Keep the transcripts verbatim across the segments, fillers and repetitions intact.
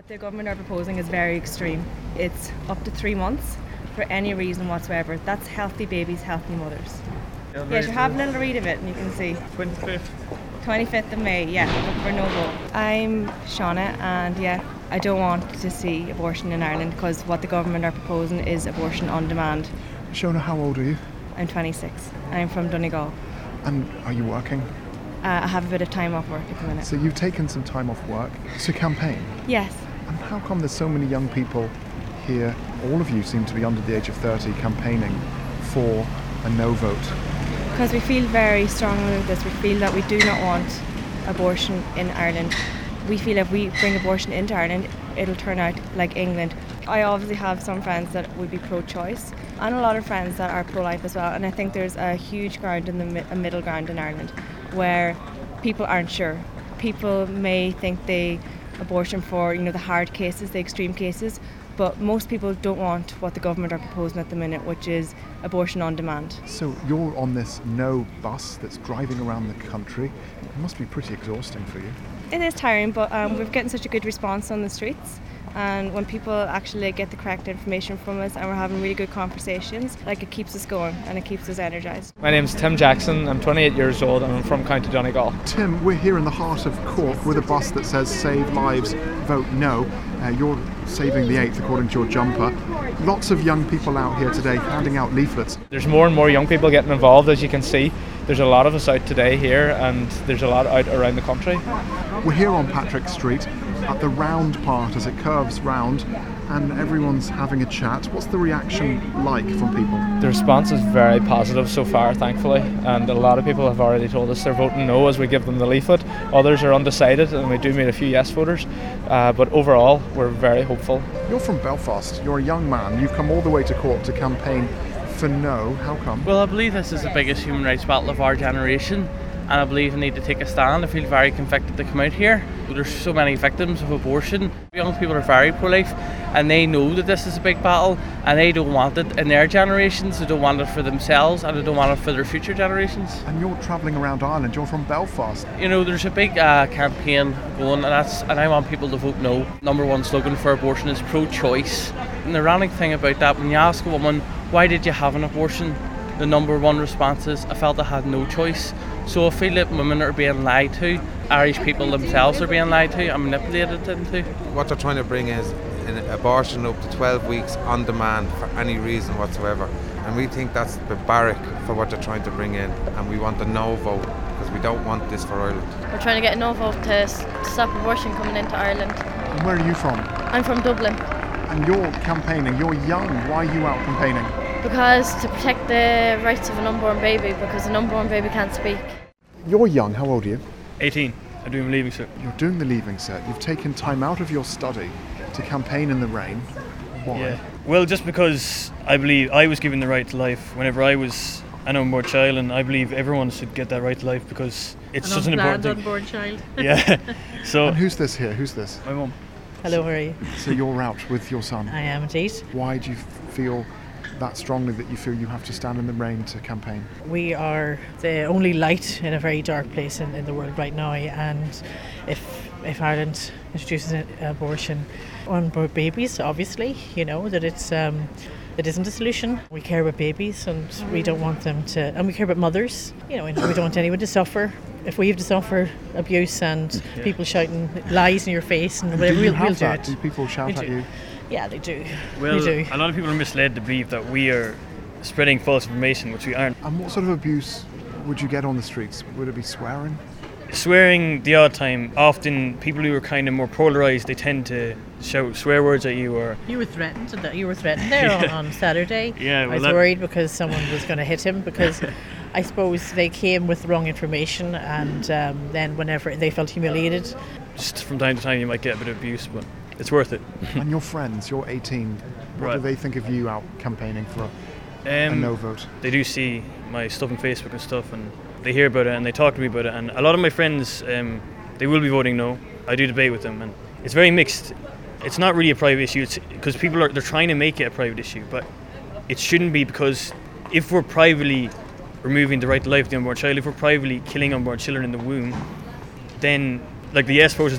The government are proposing is very extreme. It's up to three months for any reason whatsoever. That's healthy babies, healthy mothers. Yeah, Yes, you have a little read of it and you can see. twenty-fifth. twenty-fifth of May, yeah, for no vote. I'm Shauna and yeah, I don't want to see abortion in Ireland because what the government are proposing is abortion on demand. Shona, how old are you? I'm twenty-six. I'm from Donegal. And are you working? Uh, I have a bit of time off work at the minute. So you've taken some time off work to campaign. Yes. And how come there's so many young people here, all of you seem to be under the age of thirty, campaigning for a no vote? Because we feel very strongly with this. We feel that we do not want abortion in Ireland. We feel if we bring abortion into Ireland, it'll turn out like England. I obviously have some friends that would be pro-choice and a lot of friends that are pro-life as well. And I think there's a huge ground in the mi- a middle ground in Ireland where people aren't sure. People may think they abortion for, you know, the hard cases, the extreme cases, but most people don't want what the government are proposing at the minute, which is abortion on demand. So you're on this no bus that's driving around the country. It must be pretty exhausting for you. It is tiring, but um, we're getting such a good response on the streets. And when people actually get the correct information from us and we're having really good conversations, like it keeps us going and it keeps us energised. My name's Tim Jackson. I'm twenty-eight years old and I'm from County Donegal. Tim, we're here in the heart of Cork with a bus that says Save Lives, Vote No. Uh, you're saving the eighth according to your jumper. Lots of young people out here today handing out leaflets. There's more and more young people getting involved, as you can see. There's a lot of us out today here and there's a lot out around the country. We're here on Patrick Street at the round part as it curves round and everyone's having a chat. What's the reaction like from people? The response is very positive so far, thankfully, and a lot of people have already told us they're voting no as we give them the leaflet. Others are undecided and we do meet a few yes voters, uh, but overall we're very hopeful. You're from Belfast, you're a young man, you've come all the way to Cork to campaign for no. How come? Well, I believe this is the biggest human rights battle of our generation, and I believe we need to take a stand. I feel very convicted to come out here. There's so many victims of abortion. Young people are very pro-life and they know that this is a big battle and they don't want it in their generations. They don't want it for themselves and they don't want it for their future generations. And you're travelling around Ireland, you're from Belfast. You know, there's a big uh, campaign going and that's and I want people to vote no. Number one slogan for abortion is pro-choice. And the ironic thing about that, when you ask a woman, why did you have an abortion? The number one response is, I felt I had no choice. So I feel that women are being lied to, Irish people themselves are being lied to and manipulated into. What they're trying to bring is an abortion up to twelve weeks on demand for any reason whatsoever. And we think that's barbaric for what they're trying to bring in. And we want a no vote because we don't want this for Ireland. We're trying to get a no vote to stop abortion coming into Ireland. And where are you from? I'm from Dublin. And you're campaigning, you're young, why are you out campaigning? Because to protect the rights of an unborn baby, because an unborn baby can't speak. You're young, how old are you? eighteen. I'm doing my leaving cert. You're doing the leaving cert. You've taken time out of your study to campaign in the rain. Why? Yeah. Well, just because I believe I was given the right to life whenever I was an unborn child, and I believe everyone should get that right to life because it's an such an important thing. unborn child. Yeah. So. And who's this here? Who's this? My mum. Hello, how are you? So you're out with your son. I am indeed. Why do you feel that strongly that you feel you have to stand in the rain to campaign? We are the only light in a very dark place in, in the world right now, and if if Ireland introduces an abortion on board babies, obviously, you know, that it's um, it isn't a solution. We care about babies and we don't want them to, and we care about mothers, you know, and we don't want anyone to suffer. If we have to suffer abuse and yeah. people shouting lies in your face and, And whatever, do you we'll, have we'll do that? it. Do people shout We at do. you? Yeah, they do. Well, we do. a lot of people are misled to believe that we are spreading false information, which we aren't. And what sort of abuse would you get on the streets? Would it be swearing? Swearing the odd time. Often people who are kind of more polarised, they tend to shout swear words at you or... You were threatened. You were threatened there Yeah. on, on Saturday. Yeah, well I was that- worried because someone was going to hit him because I suppose they came with the wrong information, and um, then whenever they felt humiliated. Just from time to time you might get a bit of abuse, but it's worth it. And your friends, you're eighteen, what Right. do they think of you out campaigning for a, a Um, no vote? They do see my stuff on Facebook and stuff, and they hear about it and they talk to me about it. And a lot of my friends, um, they will be voting no. I do debate with them, and it's very mixed. It's not really a private issue. It's because people are they're trying to make it a private issue, but it shouldn't be, because if we're privately removing the right to life of the unborn child, if we're privately killing unborn children in the womb, then like the yes voters say,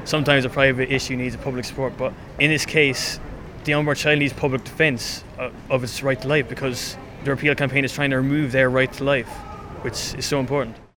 sometimes a private issue needs a public support, but in this case, the unborn child needs public defence of its right to life, because the repeal campaign is trying to remove their right to life, which is so important.